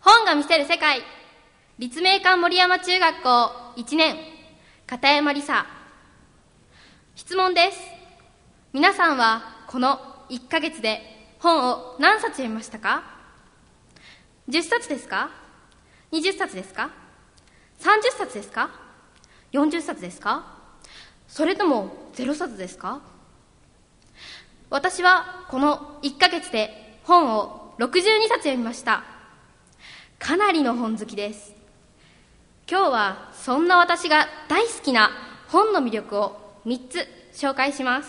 本が見せる世界。立命館守山中学校1年、片山理沙。質問です。皆さんはこの1ヶ月で本を何冊読みましたか？ 10 冊ですか？ 20 冊ですか？ 30 冊ですか？ 40 冊ですか？それとも0冊ですか？私はこの1ヶ月で本を62冊読みました。かなりの本好きです。今日はそんな私が大好きな本の魅力を3つ紹介します。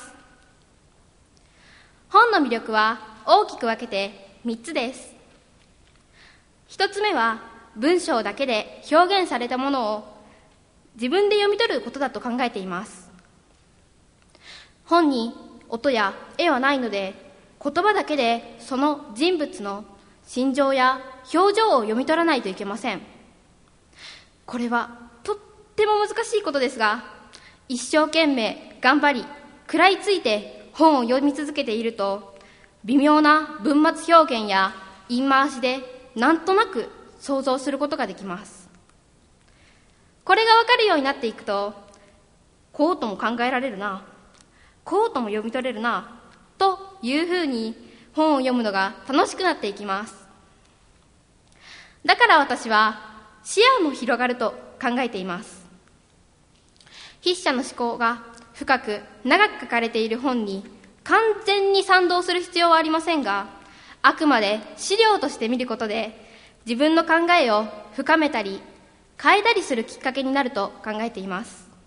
本の魅力は大きく分けて3つです。1つ目は文章だけで表現されたものを自分で読み取ることだと考えています。本に音や絵はないので、言葉だけでその人物の心情や表情を読み取らないといけません。これはとっても難しいことですが、一生懸命頑張り食らいついて本を読み続けていると、微妙な文末表現や言い回しでなんとなく想像することができます。これがわかるようになっていくと、こうとも考えられるな、こうとも読み取れるなというふうに本を読むのが楽しくなっていきます。だから私は視野も広がると考えています。筆者の思考が深く長く書かれている本に完全に賛同する必要はありませんが、あくまで資料として見ることで自分の考えを深めたり変えたりするきっかけになると考えています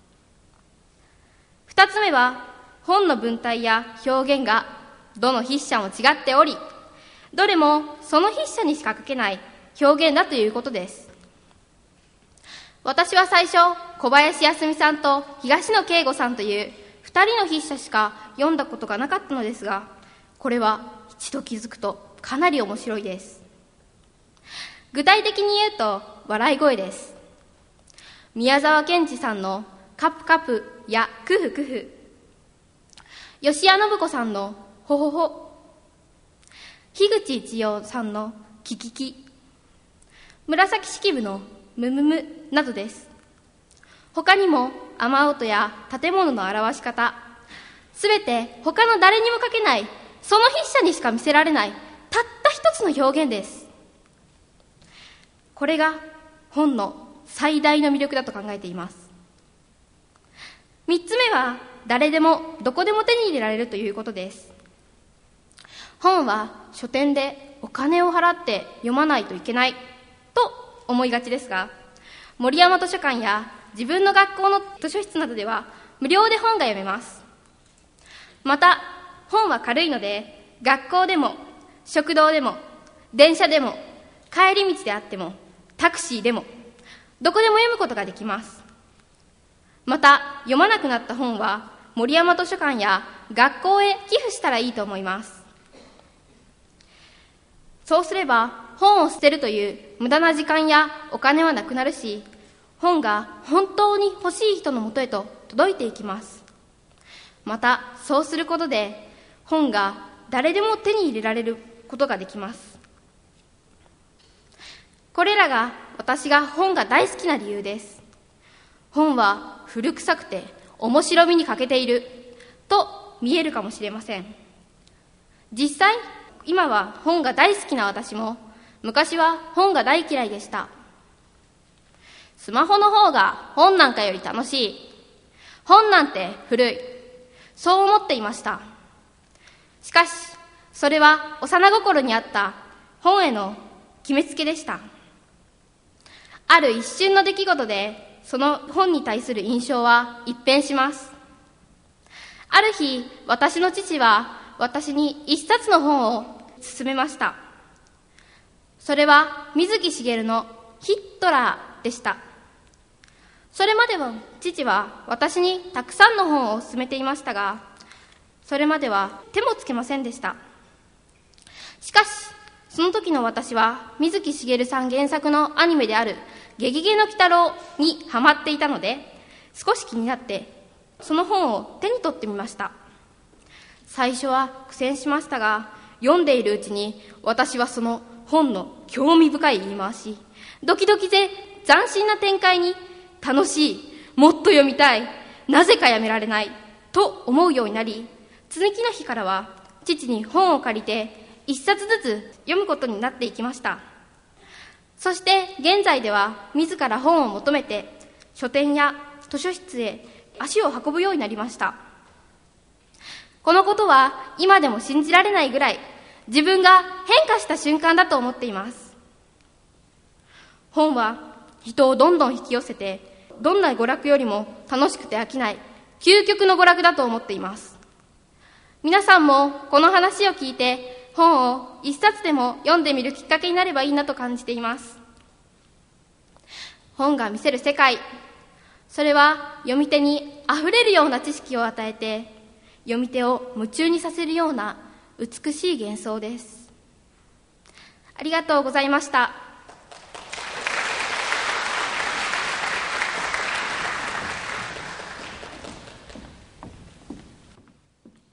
。2つ目は本の文体や表現がどの筆者も違っており、どれもその筆者にしか書けない表現だということです。私は最初、小林康美さんと東野圭吾さんという2人の筆者しか読んだことがなかったのですが、これは一度気づくとかなり面白いです。具体的に言うと笑い声です。宮沢賢治さんのカプカプやクフクフ、吉谷信子さんのほほほ、樋口一葉さんのキキキ、紫式部のムムムなどです。他にも雨音や建物の表し方、すべて他の誰にも書けない、その筆者にしか見せられないたった一つの表現です。これが本の最大の魅力だと考えています。3つ目は誰でもどこでも手に入れられるということです。本は書店でお金を払って読まないといけないと思いがちですが、守山図書館や自分の学校の図書室などでは無料で本が読めます。また本は軽いので、学校でも食堂でも電車でも帰り道であってもタクシーでもどこでも読むことができます。また読まなくなった本は守山図書館や学校へ寄付したらいいと思います。そうすれば本を捨てるという無駄な時間やお金はなくなるし、本が本当に欲しい人のもとへと届いていきます。またそうすることで本が誰でも手に入れられることができます。これらが私が本が大好きな理由です。本は古臭くて面白みに欠けていると見えるかもしれません。実際今は本が大好きな私も、昔は本が大嫌いでした。スマホの方が本なんかより楽しい、本なんて古い、そう思っていました。しかしそれは幼心にあった本への決めつけでした。ある一瞬の出来事でその本に対する印象は一変します。ある日、私の父は私に一冊の本を勧めました。それは水木しげるのヒットラーでした。それまでは父は私にたくさんの本を勧めていましたが、それまでは手もつけませんでした。しかしその時の私は水木しげるさん原作のアニメであるゲゲゲの鬼太郎にハマっていたので、少し気になってその本を手に取ってみました。最初は苦戦しましたが、読んでいるうちに私はその本の興味深い言い回し、ドキドキで斬新な展開に楽しい、もっと読みたい、なぜかやめられないと思うようになり、続きの日からは父に本を借りて一冊ずつ読むことになっていきました。そして現在では自ら本を求めて書店や図書室へ足を運ぶようになりました。このことは今でも信じられないぐらい自分が変化した瞬間だと思っています。本は人をどんどん引き寄せて、どんな娯楽よりも楽しくて飽きない究極の娯楽だと思っています。皆さんもこの話を聞いて本を一冊でも読んでみるきっかけになればいいなと感じています。本が見せる世界、それは読み手にあふれるような知識を与えて、読み手を夢中にさせるような美しい幻想です。ありがとうございました。